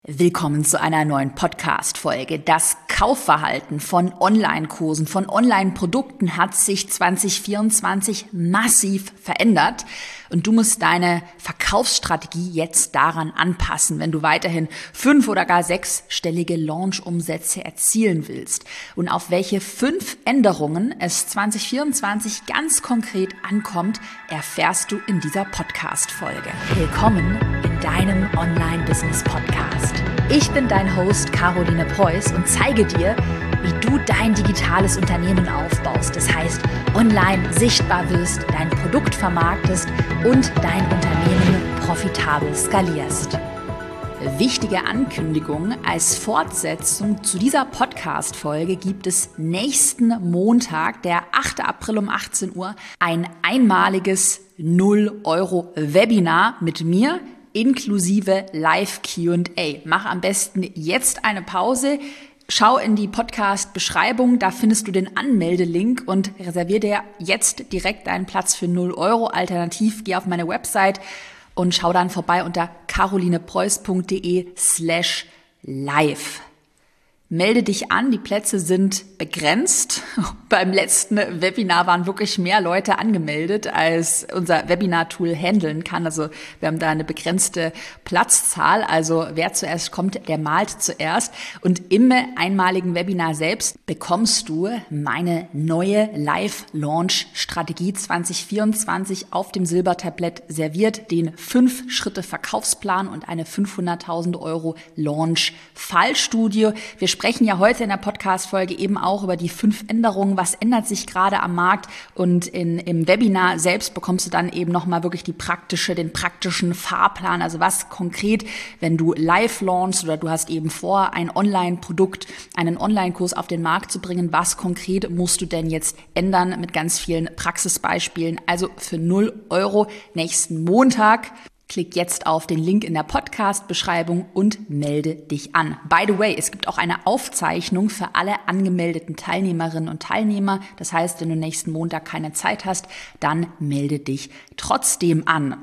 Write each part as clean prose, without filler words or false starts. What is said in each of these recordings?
Willkommen zu einer neuen Podcast-Folge. Das Kaufverhalten von Online-Kursen, von Online-Produkten hat sich 2024 massiv verändert und du musst deine Verkaufsstrategie jetzt daran anpassen, wenn du weiterhin 5- oder gar 6-stellige Launch-Umsätze erzielen willst. Und auf welche 5 Änderungen es 2024 ganz konkret ankommt, erfährst du in dieser Podcast-Folge. Willkommen in deinem Online-Business-Podcast. Ich bin dein Host Caroline Preuß und zeige dir, wie du dein digitales Unternehmen aufbaust. Das heißt, online sichtbar wirst, dein Produkt vermarktest und dein Unternehmen profitabel skalierst. Wichtige Ankündigung: Als Fortsetzung zu dieser Podcast-Folge gibt es nächsten Montag, der 8. April um 18 Uhr, ein einmaliges 0-Euro-Webinar mit mir, inklusive Live-Q&A. Mach am besten jetzt eine Pause, schau in die Podcast-Beschreibung, da findest du den Anmeldelink und reservier dir jetzt direkt deinen Platz für 0 Euro. Alternativ geh auf meine Website und schau dann vorbei unter carolinepreuß.de/live. Melde dich an, die Plätze sind begrenzt. Beim letzten Webinar waren wirklich mehr Leute angemeldet, als unser Webinar-Tool handeln kann. Also wir haben da eine begrenzte Platzzahl. Also wer zuerst kommt, der malt zuerst. Und im einmaligen Webinar selbst bekommst du meine neue Live-Launch-Strategie 2024 auf dem Silbertablett serviert, den 5-Schritte-Verkaufsplan und eine 500.000 Euro Launch-Fallstudie. Wir sprechen ja heute in der Podcast-Folge eben auch über die 5 Änderungen. Was ändert sich gerade am Markt? Und im Webinar selbst bekommst du dann eben nochmal wirklich den praktischen Fahrplan. Also was konkret, wenn du live launchst oder du hast eben vor, ein Online-Produkt, einen Online-Kurs auf den Markt zu bringen, was konkret musst du denn jetzt ändern mit ganz vielen Praxisbeispielen? Also für 0 Euro nächsten Montag. Klick jetzt auf den Link in der Podcast-Beschreibung und melde dich an. By the way, es gibt auch eine Aufzeichnung für alle angemeldeten Teilnehmerinnen und Teilnehmer. Das heißt, wenn du nächsten Montag keine Zeit hast, dann melde dich trotzdem an.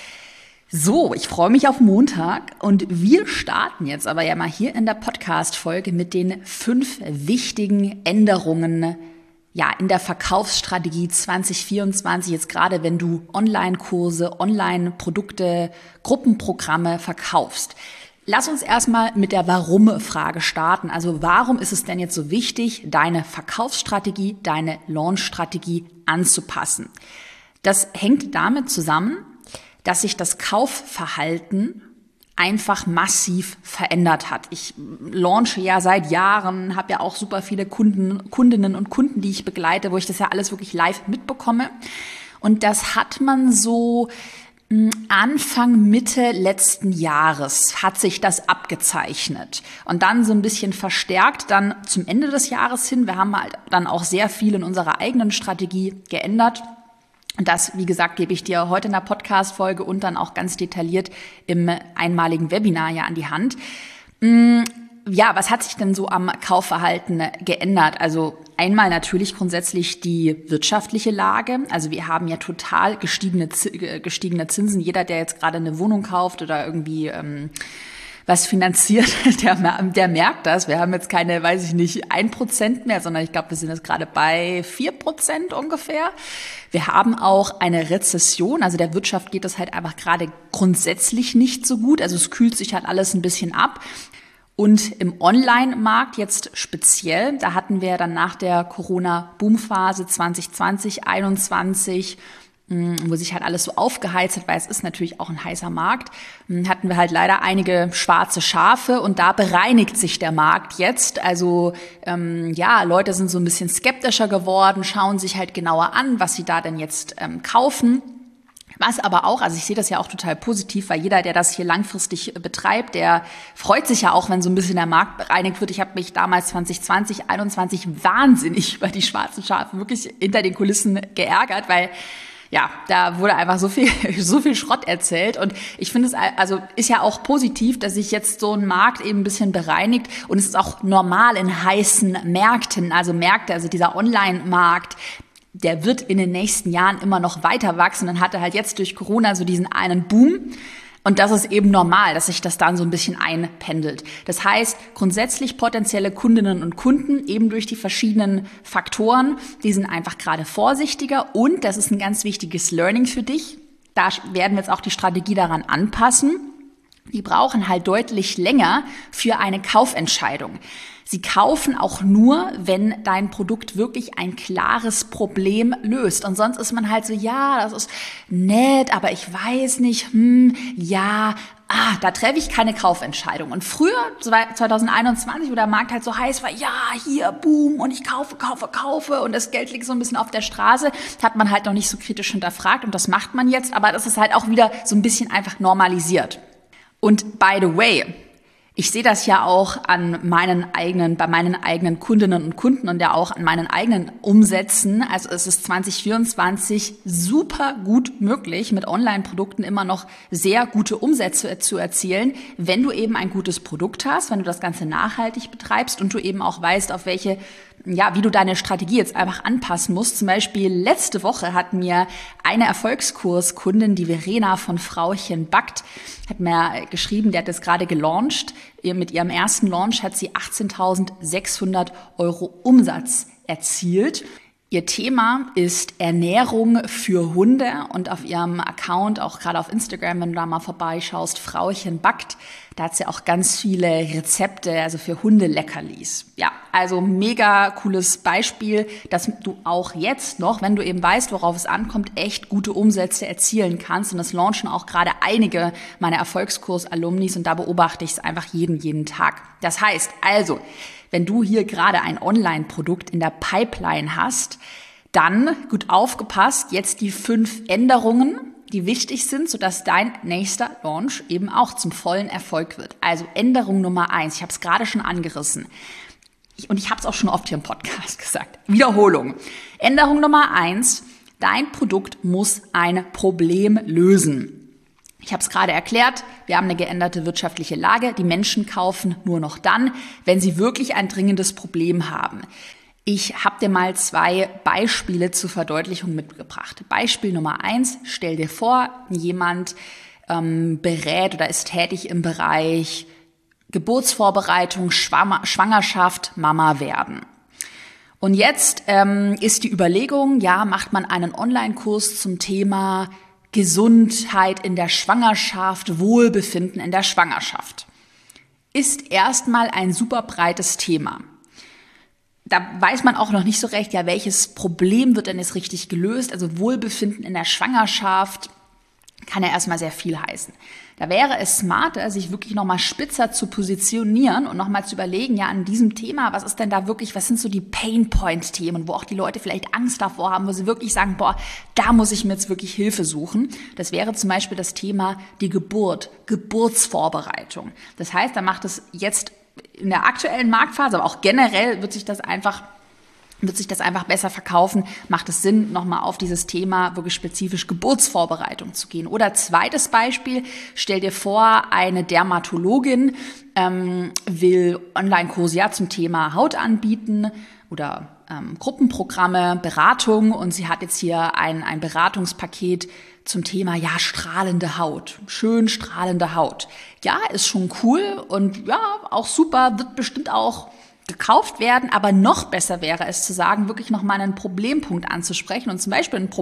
So, ich freue mich auf Montag und wir starten jetzt aber ja mal hier in der Podcast-Folge mit den 5 wichtigen Änderungen in der Verkaufsstrategie 2024, jetzt gerade wenn du Online-Kurse, Online-Produkte, Gruppenprogramme verkaufst. Lass uns erstmal mit der Warum-Frage starten. Also warum ist es denn jetzt so wichtig, deine Verkaufsstrategie, deine Launch-Strategie anzupassen? Das hängt damit zusammen, dass sich das Kaufverhalten einfach massiv verändert hat. Ich launche ja seit Jahren, habe ja auch super viele Kundinnen und Kunden, die ich begleite, wo ich das ja alles wirklich live mitbekomme. Und das hat man so Anfang, Mitte letzten Jahres hat sich das abgezeichnet. Und dann so ein bisschen verstärkt dann zum Ende des Jahres hin. Wir haben halt dann auch sehr viel in unserer eigenen Strategie geändert. Und das, wie gesagt, gebe ich dir heute in der Podcast-Folge und dann auch ganz detailliert im einmaligen Webinar ja an die Hand. Ja, was hat sich denn so am Kaufverhalten geändert? Also einmal natürlich grundsätzlich die wirtschaftliche Lage. Also wir haben ja total gestiegene Zinsen. Jeder, der jetzt gerade eine Wohnung kauft oder irgendwie was finanziert, der merkt das. Wir haben jetzt keine, 1% mehr, sondern ich glaube, wir sind jetzt gerade bei 4% ungefähr. Wir haben auch eine Rezession, also der Wirtschaft geht es halt einfach gerade grundsätzlich nicht so gut. Also es kühlt sich halt alles ein bisschen ab. Und im Online-Markt jetzt speziell, da hatten wir dann nach der Corona-Boom-Phase 2020, 2021, wo sich halt alles so aufgeheizt hat, weil es ist natürlich auch ein heißer Markt, hatten wir halt leider einige schwarze Schafe und da bereinigt sich der Markt jetzt. Also Leute sind so ein bisschen skeptischer geworden, schauen sich halt genauer an, was sie da denn jetzt kaufen. Was aber auch, also ich sehe das ja auch total positiv, weil jeder, der das hier langfristig betreibt, der freut sich ja auch, wenn so ein bisschen der Markt bereinigt wird. Ich habe mich damals 2020, 2021 wahnsinnig über die schwarzen Schafe wirklich hinter den Kulissen geärgert, weil ja, da wurde einfach so viel Schrott erzählt und ich finde es, also ist ja auch positiv, dass sich jetzt so ein Markt eben ein bisschen bereinigt und es ist auch normal in heißen Märkten, also dieser Online-Markt, der wird in den nächsten Jahren immer noch weiter wachsen und hatte halt jetzt durch Corona so diesen einen Boom Und das ist eben normal, dass sich das dann so ein bisschen einpendelt. Das heißt, grundsätzlich potenzielle Kundinnen und Kunden eben durch die verschiedenen Faktoren, die sind einfach gerade vorsichtiger und das ist ein ganz wichtiges Learning für dich. Da werden wir jetzt auch die Strategie daran anpassen. Die brauchen halt deutlich länger für eine Kaufentscheidung. Sie kaufen auch nur, wenn dein Produkt wirklich ein klares Problem löst. Und sonst ist man halt so, ja, das ist nett, aber ich weiß nicht, da treffe ich keine Kaufentscheidung. Und früher, 2021, wo der Markt halt so heiß war, ja, hier, boom, und ich kaufe und das Geld liegt so ein bisschen auf der Straße, hat man halt noch nicht so kritisch hinterfragt und das macht man jetzt, aber das ist halt auch wieder so ein bisschen einfach normalisiert. Und by the way, ich sehe das ja auch bei meinen eigenen Kundinnen und Kunden und ja auch an meinen eigenen Umsätzen. Also es ist 2024 super gut möglich, mit Online-Produkten immer noch sehr gute Umsätze zu erzielen, wenn du eben ein gutes Produkt hast, wenn du das Ganze nachhaltig betreibst und du eben auch weißt, wie du deine Strategie jetzt einfach anpassen musst. Zum Beispiel letzte Woche hat mir eine Erfolgskurskundin, die Verena von Frauchen Backt, hat mir geschrieben, der hat das gerade gelauncht. Mit ihrem ersten Launch hat sie 18.600 € Umsatz erzielt. Ihr Thema ist Ernährung für Hunde und auf ihrem Account, auch gerade auf Instagram, wenn du da mal vorbeischaust, Frauchen Backt, da hat sie auch ganz viele Rezepte, also für Hundeleckerlis. Ja, also mega cooles Beispiel, dass du auch jetzt noch, wenn du eben weißt, worauf es ankommt, echt gute Umsätze erzielen kannst. Und das launchen auch gerade einige meiner Erfolgskurs-Alumnis und da beobachte ich es einfach jeden Tag. Das heißt also, wenn du hier gerade ein Online-Produkt in der Pipeline hast, dann, gut aufgepasst, jetzt die 5 Änderungen, die wichtig sind, sodass dein nächster Launch eben auch zum vollen Erfolg wird. Also Änderung Nummer 1, ich habe es gerade schon angerissen und ich habe es auch schon oft hier im Podcast gesagt. Wiederholung. Änderung Nummer 1, dein Produkt muss ein Problem lösen. Ich habe es gerade erklärt, wir haben eine geänderte wirtschaftliche Lage. Die Menschen kaufen nur noch dann, wenn sie wirklich ein dringendes Problem haben. Ich habe dir mal 2 Beispiele zur Verdeutlichung mitgebracht. Beispiel Nummer 1, stell dir vor, jemand berät oder ist tätig im Bereich Geburtsvorbereitung, Schwangerschaft, Mama werden. Und jetzt ist die Überlegung, macht man einen Online-Kurs zum Thema Gesundheit in der Schwangerschaft, Wohlbefinden in der Schwangerschaft. Ist erstmal ein super breites Thema. Da weiß man auch noch nicht so recht, welches Problem wird denn jetzt richtig gelöst. Also Wohlbefinden in der Schwangerschaft kann ja erstmal sehr viel heißen. Da wäre es smarter, sich wirklich nochmal spitzer zu positionieren und nochmal zu überlegen, an diesem Thema, was ist denn da wirklich, was sind so die Pain-Point-Themen, wo auch die Leute vielleicht Angst davor haben, wo sie wirklich sagen, da muss ich mir jetzt wirklich Hilfe suchen. Das wäre zum Beispiel das Thema die Geburtsvorbereitung. Das heißt, da macht es jetzt in der aktuellen Marktphase, aber auch generell wird sich das einfach besser verkaufen, macht es Sinn, nochmal auf dieses Thema wirklich spezifisch Geburtsvorbereitung zu gehen. Oder zweites Beispiel, stell dir vor, eine Dermatologin will Online-Kurse zum Thema Haut anbieten oder Gruppenprogramme, Beratung und sie hat jetzt hier ein Beratungspaket zum Thema, strahlende Haut, schön strahlende Haut. Ja, ist schon cool und auch super, wird bestimmt auch gekauft werden, aber noch besser wäre es zu sagen, wirklich nochmal einen Problempunkt anzusprechen. Und zum Beispiel ein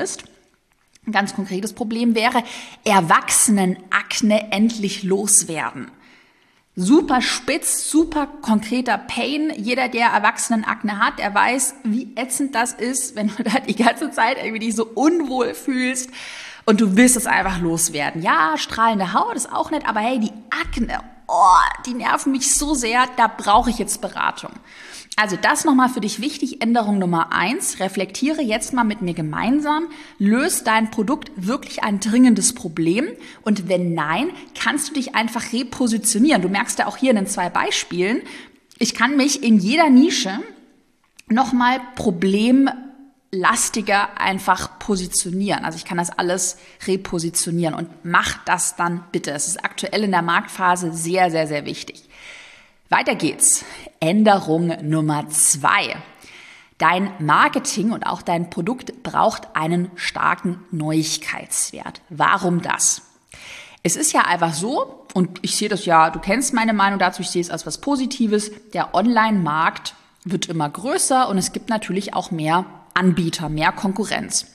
ganz konkretes Problem wäre, Erwachsenenakne endlich loswerden. Super spitz, super konkreter Pain. Jeder, der Erwachsenenakne hat, der weiß, wie ätzend das ist, wenn du da die ganze Zeit irgendwie dich so unwohl fühlst und du willst es einfach loswerden. Ja, strahlende Haut ist auch nett, aber hey, die Akne, die nerven mich so sehr, da brauche ich jetzt Beratung. Also das nochmal für dich wichtig, Änderung Nummer 1, reflektiere jetzt mal mit mir gemeinsam, löst dein Produkt wirklich ein dringendes Problem und wenn nein, kannst du dich einfach repositionieren. Du merkst ja auch hier in den 2 Beispielen, ich kann mich in jeder Nische nochmal problemlastiger einfach positionieren. Also ich kann das alles repositionieren und mach das dann bitte. Es ist aktuell in der Marktphase sehr, sehr, sehr wichtig. Weiter geht's. Änderung Nummer 2. Dein Marketing und auch dein Produkt braucht einen starken Neuigkeitswert. Warum das? Es ist ja einfach so, und ich sehe das ja, du kennst meine Meinung dazu, ich sehe es als was Positives, der Online-Markt wird immer größer und es gibt natürlich auch mehr Anbieter, mehr Konkurrenz.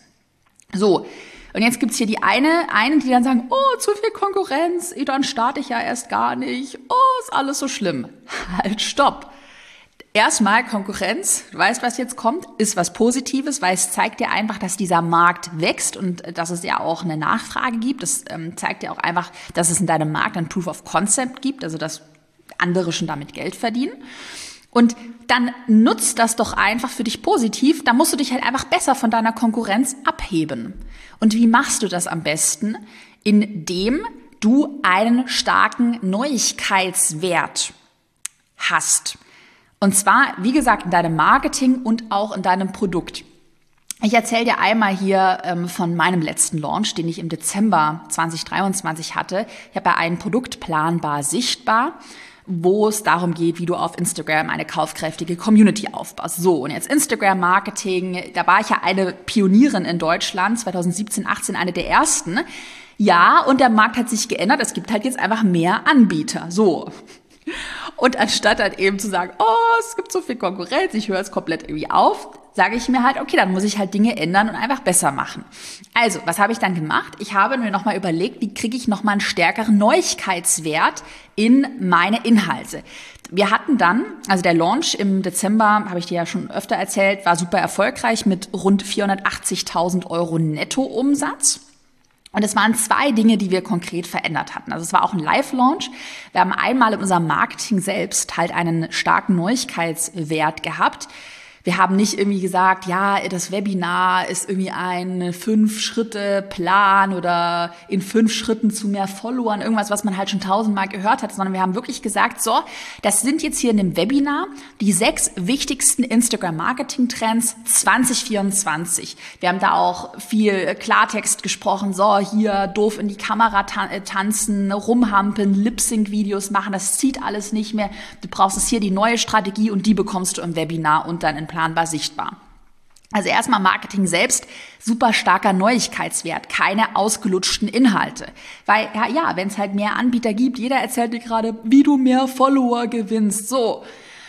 So, und jetzt gibt's hier die einen, die dann sagen, oh, zu viel Konkurrenz, dann starte ich ja erst gar nicht, oh, ist alles so schlimm. Halt, stopp. Erstmal Konkurrenz, du weißt, was jetzt kommt, ist was Positives, weil es zeigt dir einfach, dass dieser Markt wächst und dass es ja auch eine Nachfrage gibt. Das zeigt dir auch einfach, dass es in deinem Markt ein Proof of Concept gibt, also dass andere schon damit Geld verdienen. Und dann nutzt das doch einfach für dich positiv. Da musst du dich halt einfach besser von deiner Konkurrenz abheben. Und wie machst du das am besten? Indem du einen starken Neuigkeitswert hast. Und zwar, wie gesagt, in deinem Marketing und auch in deinem Produkt. Ich erzähle dir einmal hier von meinem letzten Launch, den ich im Dezember 2023 hatte. Ich habe ja ein Produkt planbar sichtbar, wo es darum geht, wie du auf Instagram eine kaufkräftige Community aufbaust. So, und jetzt Instagram-Marketing, da war ich ja eine Pionierin in Deutschland, 2017, 18, eine der ersten. Ja, und der Markt hat sich geändert, es gibt halt jetzt einfach mehr Anbieter. So. Und anstatt dann eben zu sagen, oh, es gibt so viel Konkurrenz, ich höre es komplett irgendwie auf, sage ich mir halt, okay, dann muss ich halt Dinge ändern und einfach besser machen. Also, was habe ich dann gemacht? Ich habe mir nochmal überlegt, wie kriege ich nochmal einen stärkeren Neuigkeitswert in meine Inhalte. Wir hatten dann, also der Launch im Dezember, habe ich dir ja schon öfter erzählt, war super erfolgreich mit rund 480.000 € Nettoumsatz. Und es waren 2 Dinge, die wir konkret verändert hatten. Also es war auch ein Live-Launch. Wir haben einmal in unserem Marketing selbst halt einen starken Neuigkeitswert gehabt. Wir haben nicht irgendwie gesagt, ja, das Webinar ist irgendwie ein 5-Schritte-Plan oder in 5 Schritten zu mehr Followern, irgendwas, was man halt schon 1000-mal gehört hat, sondern wir haben wirklich gesagt, so, das sind jetzt hier in dem Webinar die 6 wichtigsten Instagram-Marketing-Trends 2024. Wir haben da auch viel Klartext gesprochen, so, hier doof in die Kamera tanzen, rumhampeln, Lip-Sync-Videos machen, das zieht alles nicht mehr. Du brauchst es hier die neue Strategie und die bekommst du im Webinar und dann in planbar sichtbar. Also erstmal Marketing selbst, super starker Neuigkeitswert, keine ausgelutschten Inhalte. Weil, ja, wenn es halt mehr Anbieter gibt, jeder erzählt dir gerade, wie du mehr Follower gewinnst, so.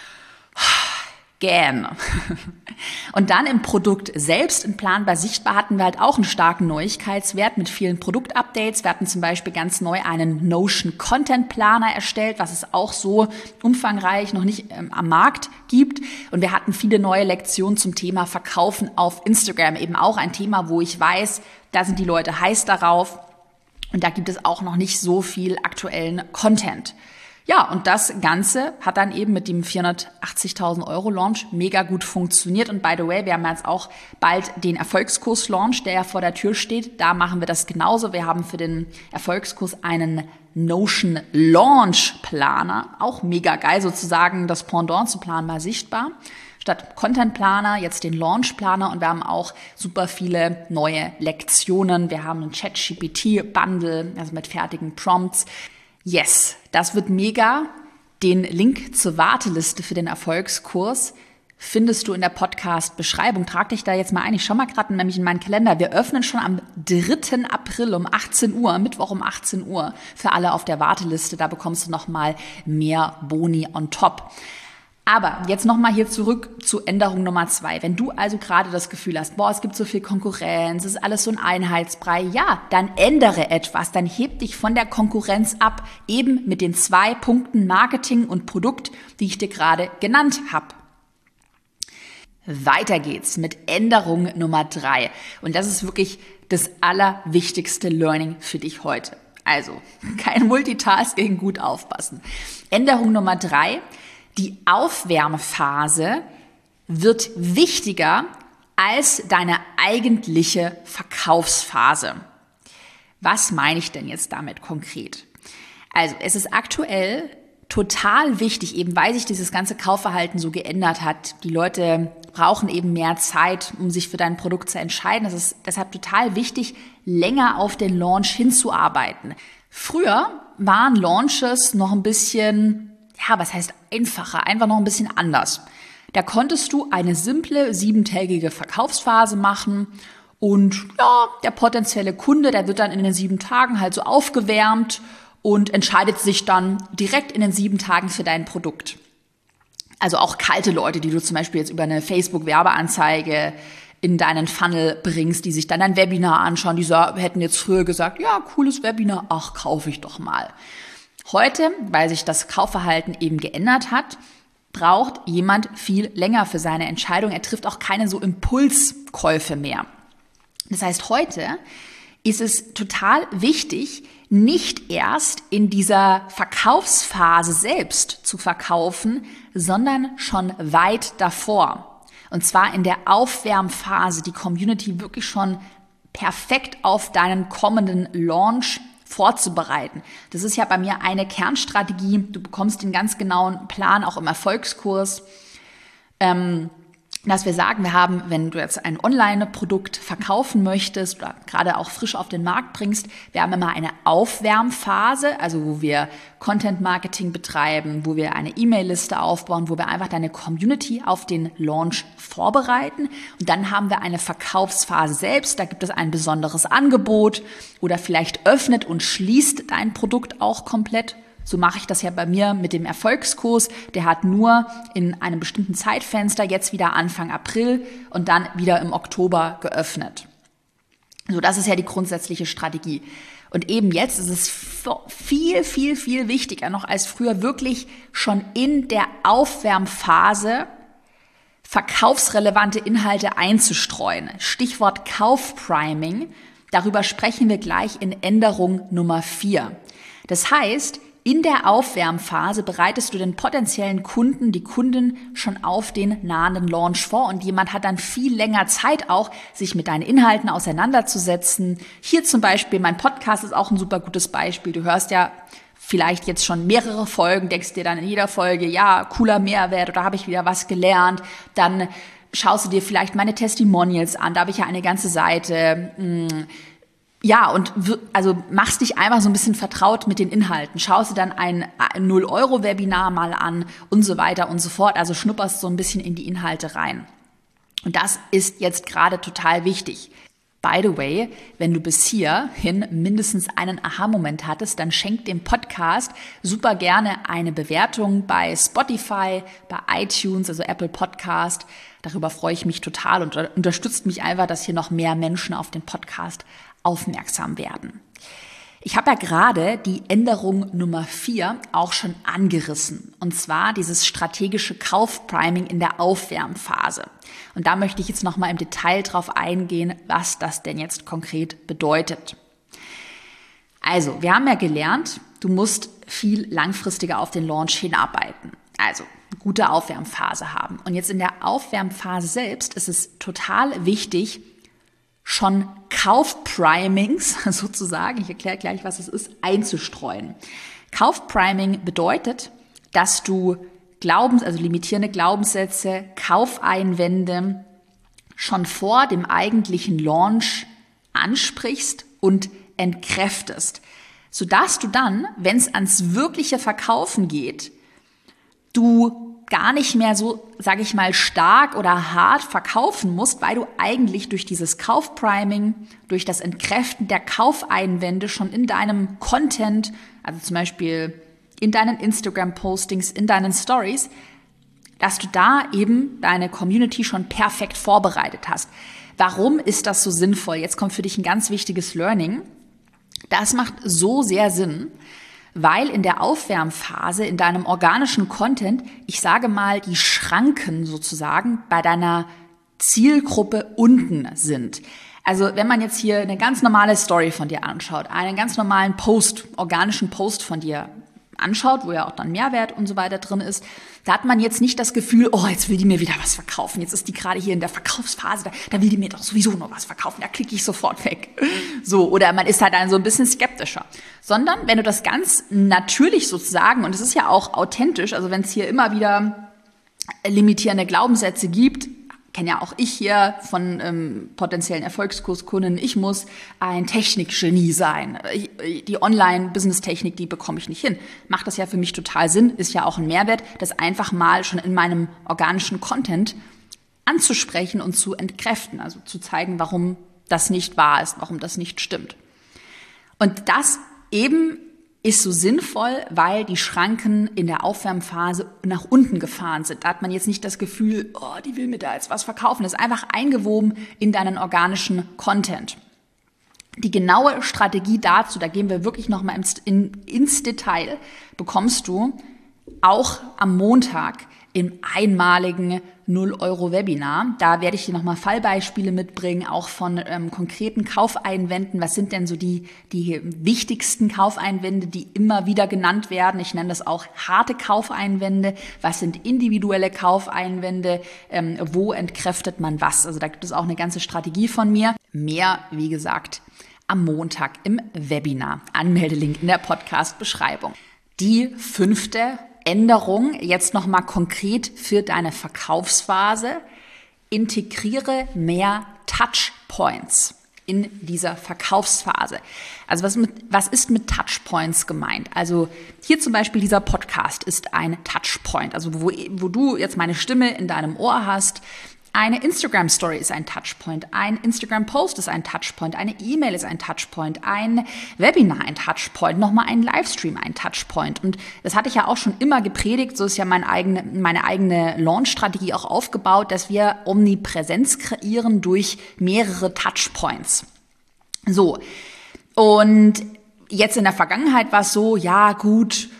Gerne. Und dann im Produkt selbst, in planbar sichtbar, hatten wir halt auch einen starken Neuigkeitswert mit vielen Produktupdates. Wir hatten zum Beispiel ganz neu einen Notion Content Planer erstellt, was es auch so umfangreich noch nicht am Markt gibt. Und wir hatten viele neue Lektionen zum Thema Verkaufen auf Instagram. Eben auch ein Thema, wo ich weiß, da sind die Leute heiß darauf. Und da gibt es auch noch nicht so viel aktuellen Content. Ja, und das Ganze hat dann eben mit dem 480.000 € Launch mega gut funktioniert. Und by the way, wir haben jetzt auch bald den Erfolgskurs-Launch, der ja vor der Tür steht. Da machen wir das genauso. Wir haben für den Erfolgskurs einen Notion Launch Planer. Auch mega geil, sozusagen das Pendant zu planbar sichtbar. Statt Content Planer jetzt den Launch Planer und wir haben auch super viele neue Lektionen. Wir haben einen ChatGPT Bundle, also mit fertigen Prompts. Yes, das wird mega. Den Link zur Warteliste für den Erfolgskurs findest du in der Podcast-Beschreibung. Trag dich da jetzt mal ein. Ich schau mal gerade nämlich in meinen Kalender. Wir öffnen schon am 3. April um 18 Uhr, Mittwoch um 18 Uhr für alle auf der Warteliste. Da bekommst du nochmal mehr Boni on top. Aber jetzt nochmal hier zurück zu Änderung Nummer 2. Wenn du also gerade das Gefühl hast, boah, es gibt so viel Konkurrenz, es ist alles so ein Einheitsbrei, ja, dann ändere etwas, dann heb dich von der Konkurrenz ab, eben mit den 2 Punkten Marketing und Produkt, die ich dir gerade genannt habe. Weiter geht's mit Änderung Nummer 3. Und das ist wirklich das allerwichtigste Learning für dich heute. Also, kein Multitasking, gut aufpassen. Änderung Nummer 3. Die Aufwärmphase wird wichtiger als deine eigentliche Verkaufsphase. Was meine ich denn jetzt damit konkret? Also es ist aktuell total wichtig, eben weil sich dieses ganze Kaufverhalten so geändert hat. Die Leute brauchen eben mehr Zeit, um sich für dein Produkt zu entscheiden. Es ist deshalb total wichtig, länger auf den Launch hinzuarbeiten. Früher waren Launches noch ein bisschen, ja, was heißt einfacher, einfach noch ein bisschen anders. Da konntest du eine simple 7-tägige Verkaufsphase machen Und ja, der potenzielle Kunde, der wird dann in den 7 Tagen halt so aufgewärmt und entscheidet sich dann direkt in den 7 Tagen für dein Produkt. Also auch kalte Leute, die du zum Beispiel jetzt über eine Facebook-Werbeanzeige in deinen Funnel bringst, die sich dann ein Webinar anschauen, die hätten jetzt früher gesagt, ja, cooles Webinar, ach, kaufe ich doch mal. Heute, weil sich das Kaufverhalten eben geändert hat, braucht jemand viel länger für seine Entscheidung. Er trifft auch keine so Impulskäufe mehr. Das heißt, heute ist es total wichtig, nicht erst in dieser Verkaufsphase selbst zu verkaufen, sondern schon weit davor. Und zwar in der Aufwärmphase, die Community wirklich schon perfekt auf deinen kommenden Launch vorzubereiten. Das ist ja bei mir eine Kernstrategie. Du bekommst den ganz genauen Plan auch im Erfolgskurs, dass wir sagen, wir haben, wenn du jetzt ein Online-Produkt verkaufen möchtest oder gerade auch frisch auf den Markt bringst, wir haben immer eine Aufwärmphase, also wo wir Content-Marketing betreiben, wo wir eine E-Mail-Liste aufbauen, wo wir einfach deine Community auf den Launch vorbereiten. Und dann haben wir eine Verkaufsphase selbst, da gibt es ein besonderes Angebot oder vielleicht öffnet und schließt dein Produkt auch komplett. So mache ich das ja bei mir mit dem Erfolgskurs. Der hat nur in einem bestimmten Zeitfenster jetzt wieder Anfang April und dann wieder im Oktober geöffnet. So, das ist ja die grundsätzliche Strategie. Und eben jetzt ist es viel, viel, viel wichtiger noch als früher, wirklich schon in der Aufwärmphase verkaufsrelevante Inhalte einzustreuen. Stichwort Kaufpriming. Darüber sprechen wir gleich in Änderung Nummer 4. Das heißt, in der Aufwärmphase bereitest du den potenziellen Kunden, die Kunden schon auf den nahenden Launch vor und jemand hat dann viel länger Zeit auch, sich mit deinen Inhalten auseinanderzusetzen. Hier zum Beispiel, mein Podcast ist auch ein super gutes Beispiel. Du hörst ja vielleicht jetzt schon mehrere Folgen, denkst dir dann in jeder Folge, ja, cooler Mehrwert oder habe ich wieder was gelernt. Dann schaust du dir vielleicht meine Testimonials an, da habe ich ja eine ganze Seite. Ja, und also machst dich einfach so ein bisschen vertraut mit den Inhalten. Schaust dir dann ein 0-Euro-Webinar mal an und so weiter und so fort. Also schnupperst so ein bisschen in die Inhalte rein. Und das ist jetzt gerade total wichtig. By the way, wenn du bis hierhin mindestens einen Aha-Moment hattest, dann schenk dem Podcast super gerne eine Bewertung bei Spotify, bei iTunes, also Apple Podcast. Darüber freue ich mich total und unterstützt mich einfach, dass hier noch mehr Menschen auf den Podcast aufmerksam werden. Ich habe ja gerade die Änderung Nummer 4 auch schon angerissen. Und zwar dieses strategische Kaufpriming in der Aufwärmphase. Und da möchte ich jetzt nochmal im Detail drauf eingehen, was das denn jetzt konkret bedeutet. Also, wir haben ja gelernt, du musst viel langfristiger auf den Launch hinarbeiten. Also, eine gute Aufwärmphase haben. Und jetzt in der Aufwärmphase selbst ist es total wichtig, schon Kaufprimings sozusagen, ich erkläre gleich, was es ist, einzustreuen. Kaufpriming bedeutet, dass du limitierende Glaubenssätze, Kaufeinwände schon vor dem eigentlichen Launch ansprichst und entkräftest, sodass du dann, wenn es ans wirkliche Verkaufen geht, du gar nicht mehr so, sage ich mal, stark oder hart verkaufen musst, weil du eigentlich durch dieses Kaufpriming, durch das Entkräften der Kaufeinwände schon in deinem Content, also zum Beispiel in deinen Instagram-Postings, in deinen Stories, dass du da eben deine Community schon perfekt vorbereitet hast. Warum ist das so sinnvoll? Jetzt kommt für dich ein ganz wichtiges Learning. Das macht so sehr Sinn, weil in der Aufwärmphase, in deinem organischen Content, ich sage mal, die Schranken sozusagen bei deiner Zielgruppe unten sind. Also wenn man jetzt hier eine ganz normale Story von dir anschaut, einen ganz normalen Post, organischen Post von dir anschaut, wo ja auch dann Mehrwert und so weiter drin ist, da hat man jetzt nicht das Gefühl, oh, jetzt will die mir wieder was verkaufen, jetzt ist die gerade hier in der Verkaufsphase, da will die mir doch sowieso noch was verkaufen, da klicke ich sofort weg. So, oder man ist halt dann so ein bisschen skeptischer. Sondern wenn du das ganz natürlich sozusagen, und es ist ja auch authentisch, also wenn es hier immer wieder limitierende Glaubenssätze gibt, kenne ja auch ich hier von potenziellen Erfolgskurskunden, ich muss ein Technikgenie sein. Die Online-Business-Technik, die bekomme ich nicht hin. Macht das ja für mich total Sinn, ist ja auch ein Mehrwert, das einfach mal schon in meinem organischen Content anzusprechen und zu entkräften, also zu zeigen, warum das nicht wahr ist, warum das nicht stimmt. Und das eben ist so sinnvoll, weil die Schranken in der Aufwärmphase nach unten gefahren sind. Da hat man jetzt nicht das Gefühl, oh, die will mir da jetzt was verkaufen. Das ist einfach eingewoben in deinen organischen Content. Die genaue Strategie dazu, da gehen wir wirklich nochmal ins Detail, bekommst du auch am Montag im einmaligen 0-Euro-Webinar. Da werde ich dir nochmal Fallbeispiele mitbringen, auch von konkreten Kaufeinwänden. Was sind denn so die wichtigsten Kaufeinwände, die immer wieder genannt werden? Ich nenne das auch harte Kaufeinwände. Was sind individuelle Kaufeinwände? Wo entkräftet man was? Also da gibt es auch eine ganze Strategie von mir. Mehr, wie gesagt, am Montag im Webinar. Anmeldelink in der Podcast-Beschreibung. Die 5. Änderung, jetzt nochmal konkret für deine Verkaufsphase: Integriere mehr Touchpoints in dieser Verkaufsphase. Also was ist mit Touchpoints gemeint? Also hier zum Beispiel dieser Podcast ist ein Touchpoint, also wo du jetzt meine Stimme in deinem Ohr hast. Eine Instagram-Story ist ein Touchpoint, ein Instagram-Post ist ein Touchpoint, eine E-Mail ist ein Touchpoint, ein Webinar ein Touchpoint, nochmal ein Livestream ein Touchpoint. Und das hatte ich ja auch schon immer gepredigt, so ist ja meine eigene Launch-Strategie auch aufgebaut, dass wir Omnipräsenz kreieren durch mehrere Touchpoints. So, und jetzt in der Vergangenheit war es so, ja gut,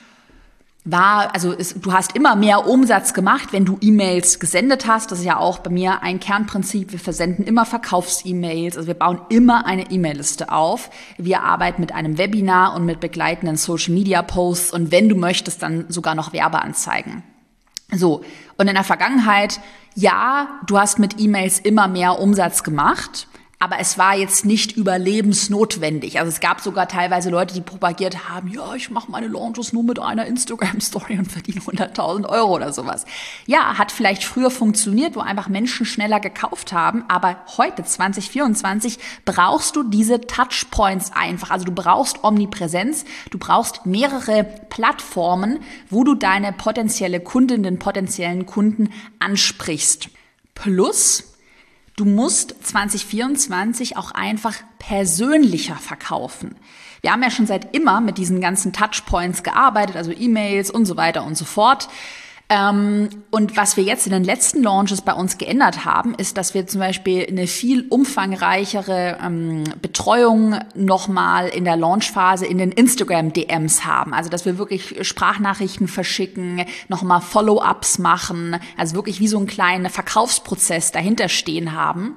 du hast immer mehr Umsatz gemacht, wenn du E-Mails gesendet hast. Das ist ja auch bei mir ein Kernprinzip. Wir versenden immer Verkaufs-E-Mails. Also wir bauen immer eine E-Mail-Liste auf. Wir arbeiten mit einem Webinar und mit begleitenden Social-Media-Posts und wenn du möchtest, dann sogar noch Werbeanzeigen. So, und in der Vergangenheit, ja, du hast mit E-Mails immer mehr Umsatz gemacht, aber es war jetzt nicht überlebensnotwendig. Also es gab sogar teilweise Leute, die propagiert haben, ja, ich mache meine Launches nur mit einer Instagram-Story und verdiene 100.000 Euro oder sowas. Ja, hat vielleicht früher funktioniert, wo einfach Menschen schneller gekauft haben, aber heute, 2024, brauchst du diese Touchpoints einfach. Also du brauchst Omnipräsenz, du brauchst mehrere Plattformen, wo du deine potenzielle Kundin, den potenziellen Kunden ansprichst. Plus, du musst 2024 auch einfach persönlicher verkaufen. Wir haben ja schon seit immer mit diesen ganzen Touchpoints gearbeitet, also E-Mails und so weiter und so fort. Und was wir jetzt in den letzten Launches bei uns geändert haben, ist, dass wir zum Beispiel eine viel umfangreichere Betreuung nochmal in der Launchphase in den Instagram-DMs haben. Also dass wir wirklich Sprachnachrichten verschicken, nochmal Follow-ups machen, also wirklich wie so einen kleinen Verkaufsprozess dahinter stehen haben.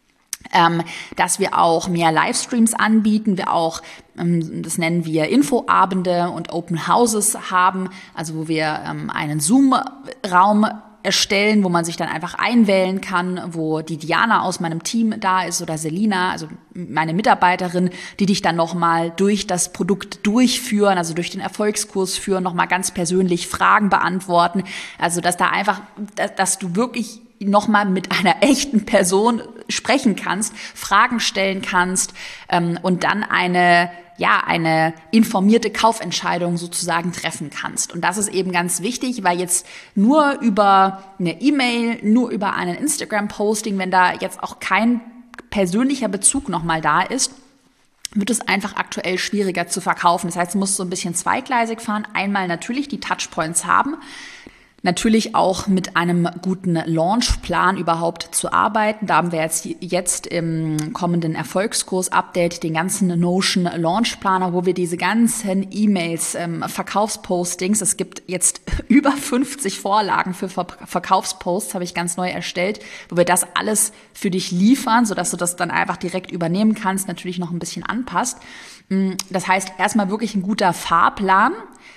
Dass wir auch mehr Livestreams anbieten, wir auch, das nennen wir Infoabende und Open Houses haben, also wo wir einen Zoom-Raum erstellen, wo man sich dann einfach einwählen kann, wo die Diana aus meinem Team da ist oder Selina, also meine Mitarbeiterin, die dich dann nochmal durch das Produkt durchführen, also durch den Erfolgskurs führen, nochmal ganz persönlich Fragen beantworten, also dass da einfach, dass du wirklich nochmal mit einer echten Person sprechen kannst, Fragen stellen kannst und dann eine informierte Kaufentscheidung sozusagen treffen kannst. Und das ist eben ganz wichtig, weil jetzt nur über eine E-Mail, nur über einen Instagram-Posting, wenn da jetzt auch kein persönlicher Bezug nochmal da ist, wird es einfach aktuell schwieriger zu verkaufen. Das heißt, du musst so ein bisschen zweigleisig fahren. Einmal natürlich die Touchpoints haben, natürlich auch mit einem guten Launchplan überhaupt zu arbeiten. Da haben wir jetzt im kommenden Erfolgskurs-Update den ganzen Notion Launchplaner, wo wir diese ganzen E-Mails, Verkaufspostings, es gibt jetzt über 50 Vorlagen für Verkaufsposts, habe ich ganz neu erstellt, wo wir das alles für dich liefern, sodass du das dann einfach direkt übernehmen kannst, natürlich noch ein bisschen anpasst. Das heißt, erstmal wirklich ein guter Fahrplan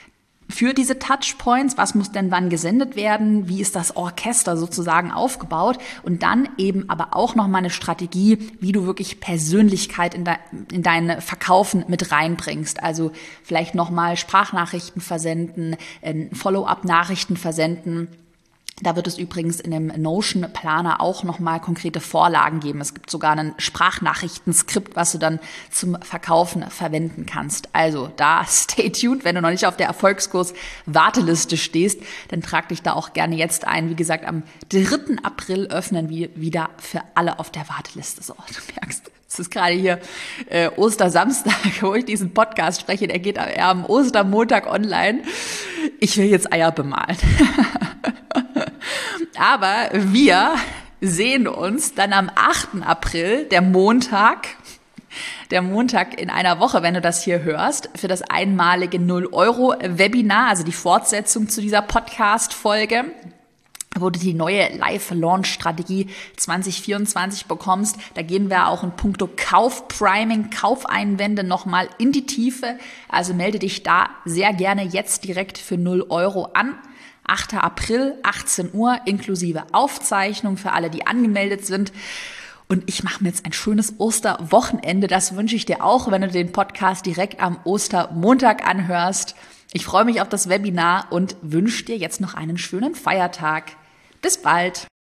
für diese Touchpoints, was muss denn wann gesendet werden, wie ist das Orchester sozusagen aufgebaut und dann eben aber auch nochmal eine Strategie, wie du wirklich Persönlichkeit in dein Verkaufen mit reinbringst. Also vielleicht nochmal Sprachnachrichten versenden, Follow-up-Nachrichten versenden. Da wird es übrigens in dem Notion-Planer auch nochmal konkrete Vorlagen geben. Es gibt sogar ein Sprachnachrichtenskript, was du dann zum Verkaufen verwenden kannst. Also da stay tuned, wenn du noch nicht auf der Erfolgskurs-Warteliste stehst, dann trag dich da auch gerne jetzt ein. Wie gesagt, am 3. April öffnen wir wieder für alle auf der Warteliste. So, du merkst, Es ist gerade hier Ostersamstag, wo ich diesen Podcast spreche. Der geht eher am Ostermontag online. Ich will jetzt Eier bemalen. Aber wir sehen uns dann am 8. April, der Montag in einer Woche, wenn du das hier hörst, für das einmalige 0-Euro-Webinar, also die Fortsetzung zu dieser Podcast-Folge, wo du die neue Live-Launch-Strategie 2024 bekommst. Da gehen wir auch in puncto Kauf-Priming, Kaufeinwände nochmal in die Tiefe. Also melde dich da sehr gerne jetzt direkt für 0 Euro an. 8. April, 18 Uhr, inklusive Aufzeichnung für alle, die angemeldet sind. Und ich mache mir jetzt ein schönes Osterwochenende. Das wünsche ich dir auch, wenn du den Podcast direkt am Ostermontag anhörst. Ich freue mich auf das Webinar und wünsche dir jetzt noch einen schönen Feiertag. Bis bald.